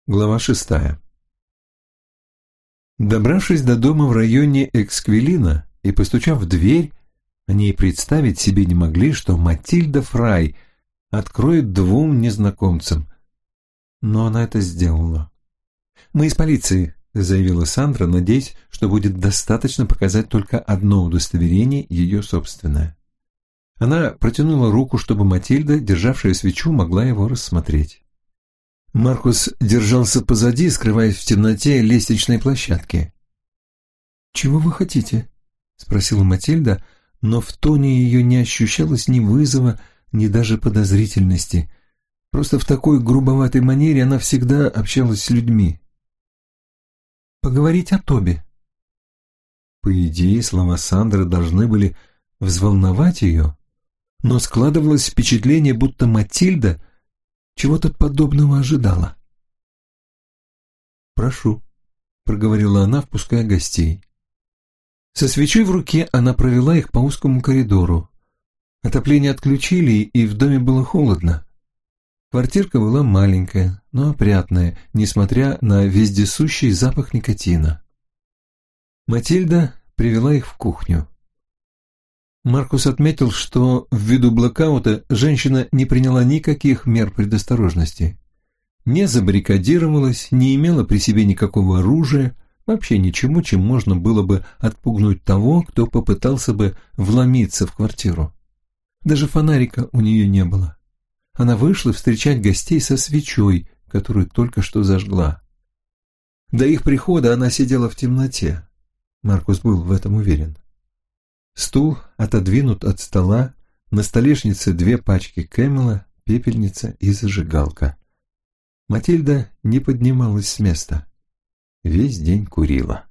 Глава 6. Добравшись до дома в районе Эксквилина и постучав в дверь, они и представить себе не могли, что Матильда Фрай откроет двум незнакомцам. Но она это сделала. «Мы из полиции», — заявила Сандра, надеясь, что будет достаточно показать только одно удостоверение, ее собственное. Она протянула руку, чтобы Матильда, державшая свечу, могла его рассмотреть. Маркус держался позади, скрываясь в темноте лестничной площадки. «Чего вы хотите?» — спросила Матильда, но в тоне ее не ощущалось ни вызова, ни даже подозрительности. Просто в такой грубоватой манере она всегда общалась с людьми. «Поговорить о Тоби». По идее, слова Сандры должны были взволновать ее, но складывалось впечатление, будто Матильда чего-то подобного ожидала. «Прошу», — проговорила она, впуская гостей. Со свечой в руке она провела их по узкому коридору. Отопление отключили, и в доме было холодно. Квартирка была маленькая, но опрятная, несмотря на вездесущий запах никотина. Матильда привела их в кухню. Маркус отметил, что ввиду блэкаута женщина не приняла никаких мер предосторожности. Не забаррикадировалась, не имела при себе никакого оружия, вообще ничего, чем можно было бы отпугнуть того, кто попытался бы вломиться в квартиру. Даже фонарика у нее не было. Она вышла встречать гостей со свечой, которую только что зажгла. До их прихода она сидела в темноте. Маркус был в этом уверен. Стул отодвинут от стола, на столешнице 2 пачки Кэмела, пепельница и зажигалка. Матильда не поднималась с места. Весь день курила.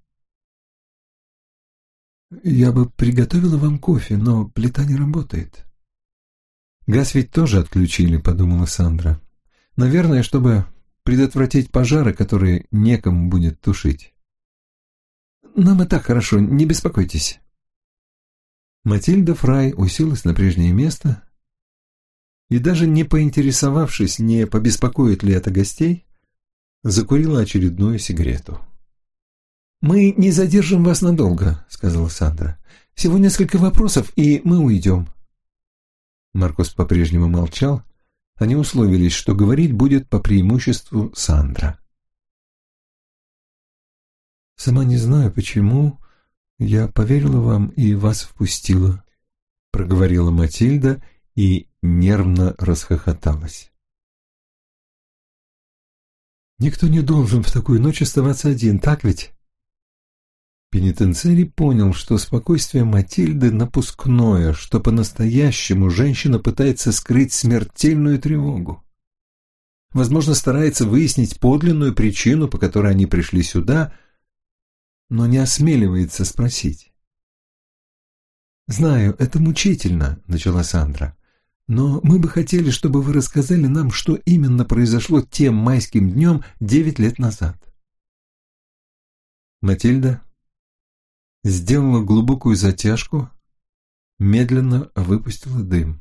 «Я бы приготовила вам кофе, но плита не работает». «Газ ведь тоже отключили», — подумала Сандра. «Наверное, чтобы предотвратить пожары, которые некому будет тушить». «Нам и так хорошо, не беспокойтесь». Матильда Фрай уселась на прежнее место и, даже не поинтересовавшись, не побеспокоит ли это гостей, закурила очередную сигарету. «Мы не задержим вас надолго», — сказала Сандра. «Всего несколько вопросов, и мы уйдем». Маркус по-прежнему молчал. Они условились, что говорить будет по преимуществу Сандра. «Сама не знаю, почему я поверила вам и вас впустила», — проговорила Матильда и нервно расхохоталась. «Никто не должен в такую ночь оставаться один, так ведь?» Пенитенциарий понял, что спокойствие Матильды напускное, что по-настоящему женщина пытается скрыть смертельную тревогу. Возможно, старается выяснить подлинную причину, по которой они пришли сюда, но не осмеливается спросить. «Знаю, это мучительно», — начала Сандра, «но мы бы хотели, чтобы вы рассказали нам, что именно произошло тем майским днем 9 лет назад». Матильда сделала глубокую затяжку, медленно выпустила дым.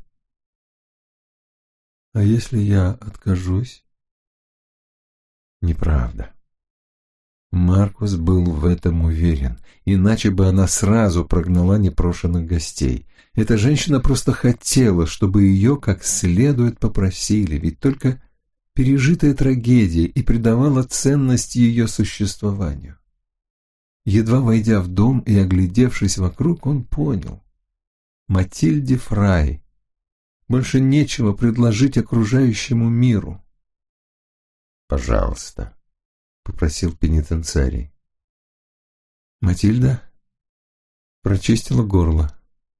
«А если я откажусь?» «Неправда». Маркус был в этом уверен, иначе бы она сразу прогнала непрошенных гостей. Эта женщина просто хотела, чтобы ее как следует попросили, ведь только пережитая трагедия и придавала ценность ее существованию. Едва войдя в дом и оглядевшись вокруг, он понял. Матильде Фрай больше нечего предложить окружающему миру. «Пожалуйста», — попросил пенитенциарий. Матильда прочистила горло.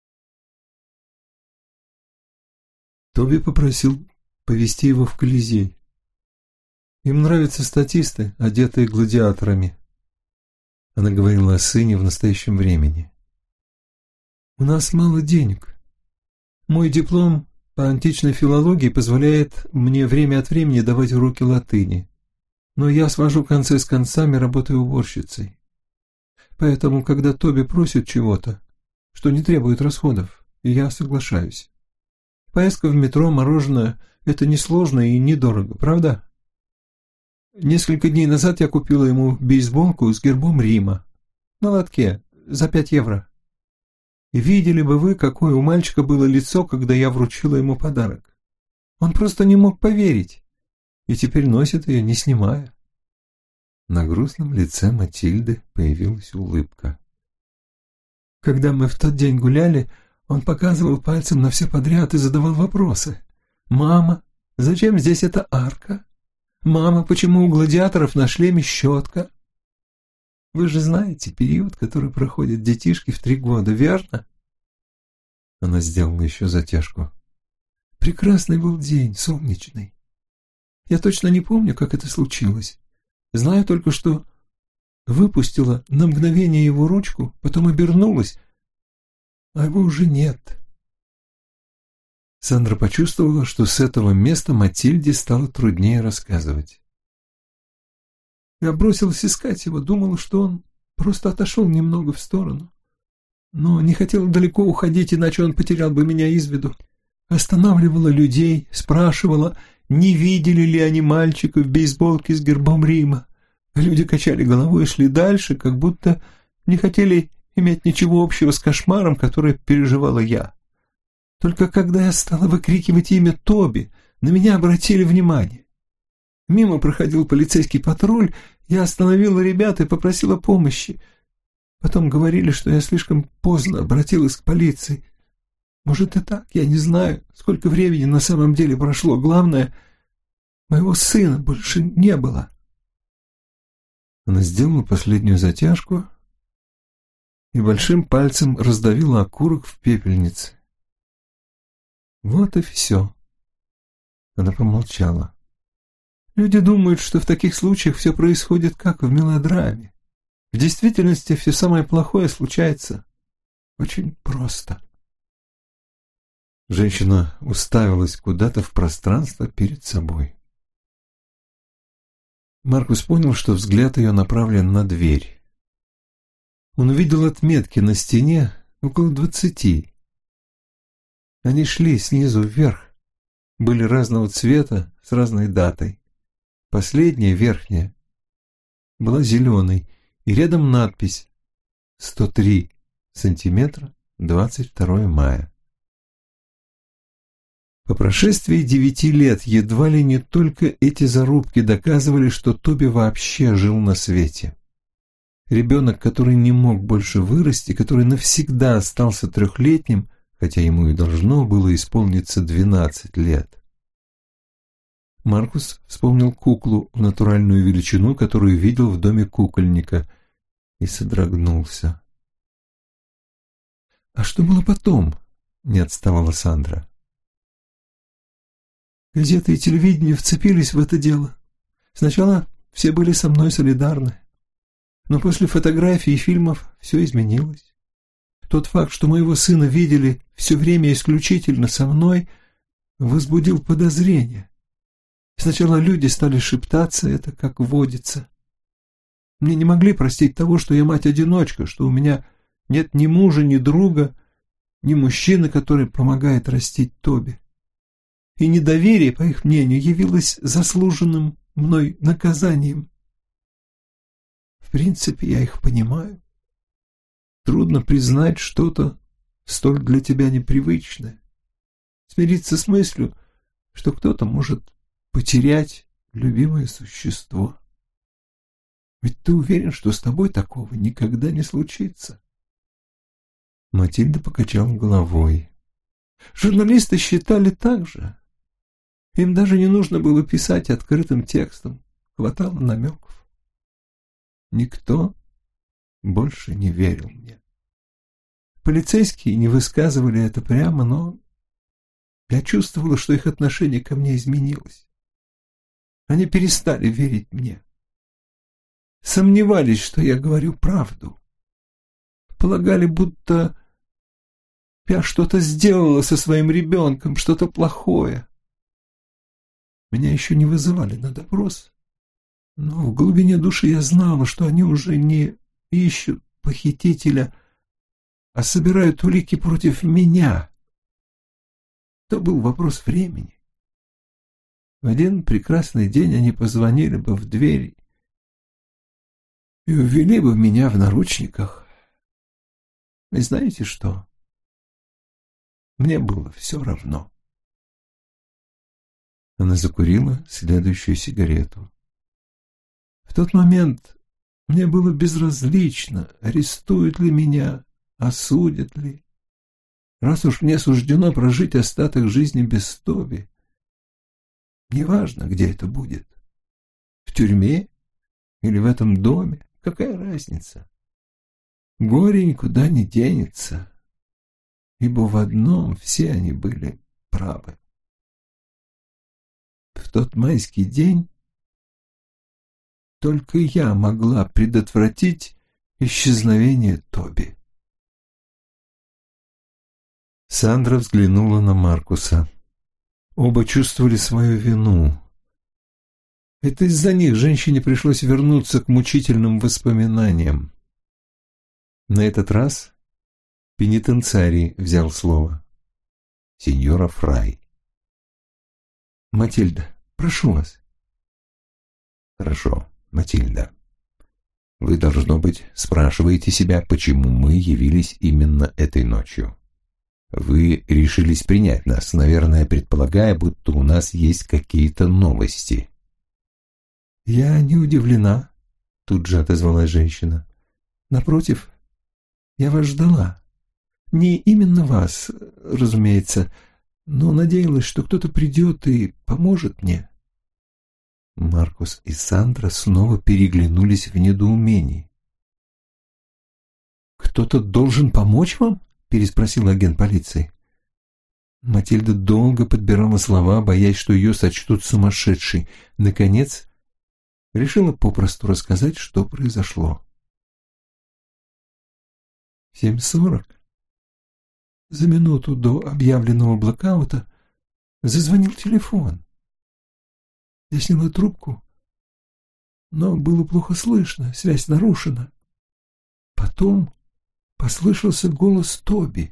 Тоби попросил повести его в Колизей. Им нравятся статисты, одетые гладиаторами. Она говорила о сыне в настоящем времени. «У нас мало денег. Мой диплом по античной филологии позволяет мне время от времени давать уроки латыни, но я свожу концы с концами, работая уборщицей. Поэтому, когда Тоби просит чего-то, что не требует расходов, я соглашаюсь. Поездка в метро, мороженое — это несложно и недорого, правда?» Несколько дней назад я купила ему бейсболку с гербом Рима на лотке за 5 евро. И видели бы вы, какое у мальчика было лицо, когда я вручила ему подарок. Он просто не мог поверить, и теперь носит ее, не снимая. На грустном лице Матильды появилась улыбка. Когда мы в тот день гуляли, он показывал пальцем на все подряд и задавал вопросы. «Мама, зачем здесь эта арка? Мама, почему у гладиаторов на шлеме щетка?» Вы же знаете период, который проходят детишки в 3 года, верно? Она сделала еще затяжку. Прекрасный был день, солнечный. Я точно не помню, как это случилось. Знаю только, что выпустила на мгновение его ручку, потом обернулась, а его уже нет. Сандра почувствовала, что с этого места Матильде стало труднее рассказывать. Я бросилась искать его, думала, что он просто отошел немного в сторону. Но не хотела далеко уходить, иначе он потерял бы меня из виду. Останавливала людей, спрашивала, не видели ли они мальчика в бейсболке с гербом Рима. Люди качали головой и шли дальше, как будто не хотели иметь ничего общего с кошмаром, который переживала я. Только когда я стала выкрикивать имя Тоби, на меня обратили внимание. Мимо проходил полицейский патруль, я остановила ребят и попросила помощи. Потом говорили, что я слишком поздно обратилась к полиции. Может и так, я не знаю, сколько времени на самом деле прошло. Главное, моего сына больше не было. Она сделала последнюю затяжку и большим пальцем раздавила окурок в пепельнице. Вот и все. Она помолчала. Люди думают, что в таких случаях все происходит как в мелодраме. В действительности все самое плохое случается очень просто. Женщина уставилась куда-то в пространство перед собой. Маркус понял, что взгляд ее направлен на дверь. Он увидел отметки на стене, около 20. Они шли снизу вверх, были разного цвета, с разной датой. Последняя, верхняя, была зеленой, и рядом надпись «103 сантиметра, 22 мая». По прошествии 9 лет едва ли не только эти зарубки доказывали, что Тоби вообще жил на свете. Ребенок, который не мог больше вырасти, который навсегда остался 3-летним, хотя ему и должно было исполниться 12 лет. Маркус вспомнил куклу в натуральную величину, которую видел в доме кукольника, и содрогнулся. «А что было потом?» — не отставала Сандра. Газеты и телевидение вцепились в это дело. Сначала все были со мной солидарны. Но после фотографий и фильмов все изменилось. Тот факт, что моего сына видели все время исключительно со мной, возбудил подозрения. Сначала люди стали шептаться, это как водится. Мне не могли простить того, что я мать-одиночка, что у меня нет ни мужа, ни друга, ни мужчины, который помогает растить Тоби. И недоверие, по их мнению, явилось заслуженным мной наказанием. В принципе, я их понимаю. Трудно признать что-то столь для тебя непривычное. Смириться с мыслью, что кто-то может потерять любимое существо. Ведь ты уверен, что с тобой такого никогда не случится? Матильда покачала головой. Журналисты считали так же. Им даже не нужно было писать открытым текстом. Хватало намеков. Никто больше не верил мне. Полицейские не высказывали это прямо, но я чувствовала, что их отношение ко мне изменилось. Они перестали верить мне. Сомневались, что я говорю правду. Полагали, будто я что-то сделала со своим ребенком, что-то плохое. Меня еще не вызывали на допрос, но в глубине души я знала, что они уже не ищут похитителя, а собирают улики против меня. Это был вопрос времени. В один прекрасный день они позвонили бы в дверь и увели бы меня в наручниках. И знаете что? Мне было все равно. Она закурила следующую сигарету. В тот момент мне было безразлично, арестуют ли меня, осудят ли. Раз уж мне суждено прожить остаток жизни без Тоби, неважно, где это будет, в тюрьме или в этом доме, какая разница? Горе никуда не денется, ибо в одном все они были правы. В тот майский день только я могла предотвратить исчезновение Тоби. Сандра взглянула на Маркуса. Оба чувствовали свою вину. Это из-за них женщине пришлось вернуться к мучительным воспоминаниям. На этот раз пенитенциарий взял слово. Сеньора Фрай. «Матильда, прошу вас». «Хорошо, Матильда. Вы, должно быть, спрашиваете себя, почему мы явились именно этой ночью. Вы решились принять нас, наверное, предполагая, будто у нас есть какие-то новости». «Я не удивлена», — тут же отозвалась женщина. «Напротив, я вас ждала. Не именно вас, разумеется, но надеялась, что кто-то придет и поможет мне». Маркус и Сандра снова переглянулись в недоумении. «Кто-то должен помочь вам?» — переспросил агент полиции. Матильда долго подбирала слова, боясь, что ее сочтут сумасшедшей. Наконец, решила попросту рассказать, что произошло. В 7:40, за минуту до объявленного блэкаута, зазвонил телефон. Я сняла трубку, но было плохо слышно, связь нарушена. Потом послышался голос Тоби.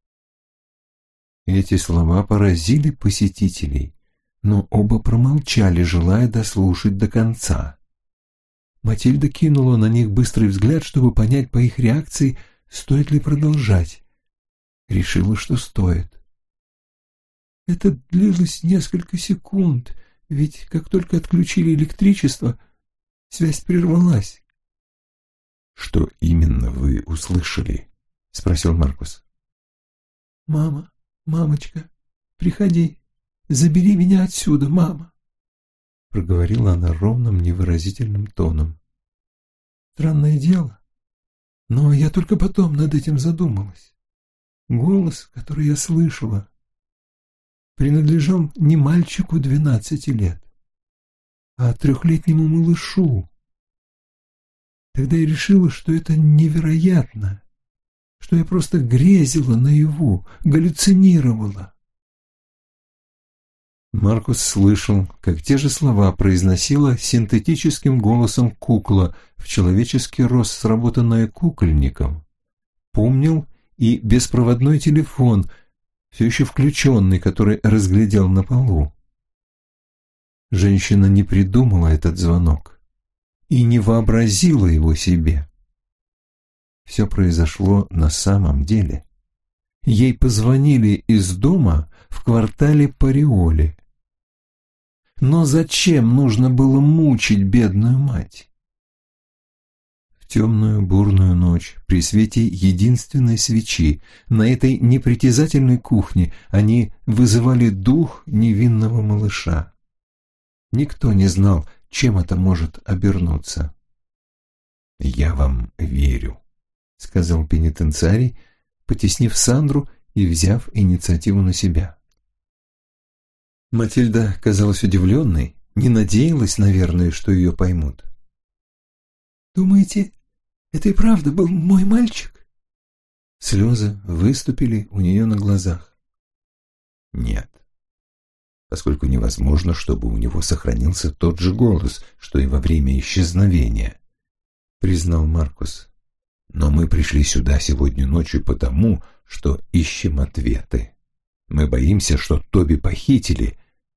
Эти слова поразили посетителей, но оба промолчали, желая дослушать до конца. Матильда кинула на них быстрый взгляд, чтобы понять по их реакции, стоит ли продолжать. Решила, что стоит. Это длилось несколько секунд, ведь как только отключили электричество, связь прервалась. «Что именно вы услышали?» — спросил Маркус. «Мама, мамочка, приходи, забери меня отсюда, мама», — проговорила она ровным, невыразительным тоном. Странное дело, но я только потом над этим задумалась. Голос, который я слышала, принадлежал не мальчику 12 лет, а 3-летнему малышу. Тогда я решила, что это невероятно, что я просто грезила наяву, галлюцинировала. Маркус слышал, как те же слова произносила синтетическим голосом кукла, в человеческий рост сработанная кукольником. Помнил и беспроводной телефон, все еще включенный, который разглядел на полу. Женщина не придумала этот звонок и не вообразила его себе. Все произошло на самом деле. Ей позвонили из дома в квартале Париоли. Но зачем нужно было мучить бедную мать? В темную бурную ночь, при свете единственной свечи, на этой непритязательной кухне они вызывали дух невинного малыша. Никто не знал, чем это может обернуться. «Я вам верю», — сказал пенитенциарий, потеснив Сандру и взяв инициативу на себя. Матильда казалась удивленной, не надеялась, наверное, что ее поймут. «Думаете, это и правда был мой мальчик?» Слезы выступили у нее на глазах. «Нет, поскольку невозможно, чтобы у него сохранился тот же голос, что и во время исчезновения», — признал Маркус. «Но мы пришли сюда сегодня ночью потому, что ищем ответы. Мы боимся, что Тоби похитили,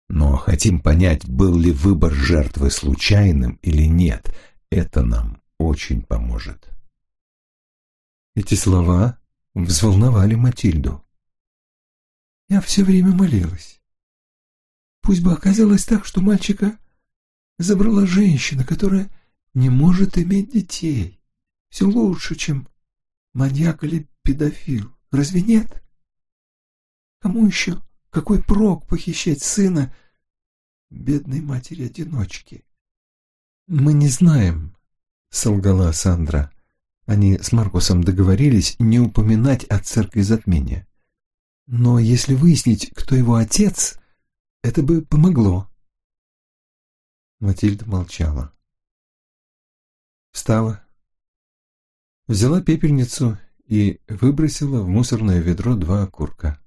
Но хотим понять, был ли выбор жертвы случайным или нет. Это нам очень поможет. Эти слова взволновали Матильду. Я все время молилась. Пусть бы оказалось так, что мальчика забрала женщина, которая не может иметь детей. Все лучше, чем маньяк или педофил. Разве нет? Кому еще какой прок похищать сына бедной матери-одиночки? «Мы не знаем», — солгала Сандра. Они с Маркусом договорились не упоминать о церкви затмения. «Но если выяснить, кто его отец, это бы помогло». Матильда молчала. Встала, взяла пепельницу и выбросила в мусорное ведро 2 окурка.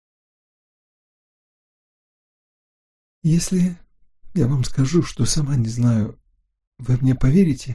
«Если я вам скажу, что сама не знаю, вы мне поверите?»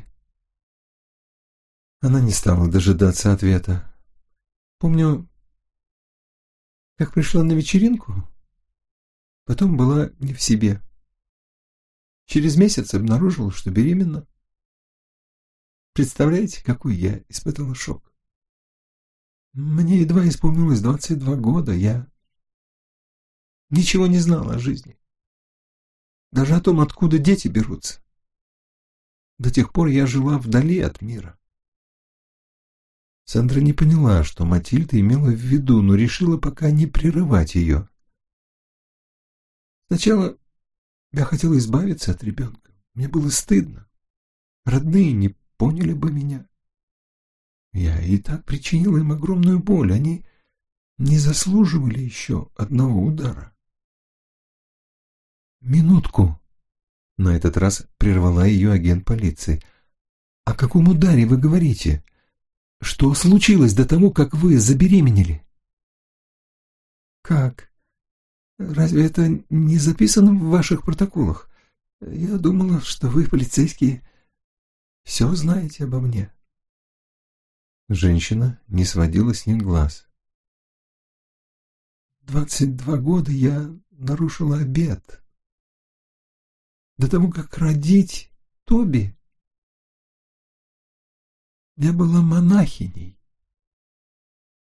Она не стала дожидаться ответа. Помню, как пришла на вечеринку, потом была не в себе. Через месяц обнаружила, что беременна. Представляете, какой я испытала шок? Мне едва исполнилось 22 года, я ничего не знала о жизни. Даже о том, откуда дети берутся. До тех пор я жила вдали от мира. Сандра не поняла, что Матильда имела в виду, но решила пока не прерывать ее. Сначала я хотела избавиться от ребенка. Мне было стыдно. Родные не поняли бы меня. Я и так причинила им огромную боль. Они не заслуживали еще одного удара. «Минутку!» — на этот раз прервала ее агент полиции. «О каком ударе вы говорите? Что случилось до того, как вы забеременели?» «Как? Разве это не записано в ваших протоколах? Я думала, что вы, полицейские, все знаете обо мне». Женщина не сводила с них глаз. 22 года я нарушила обет. До того, как родить Тоби, я была монахиней.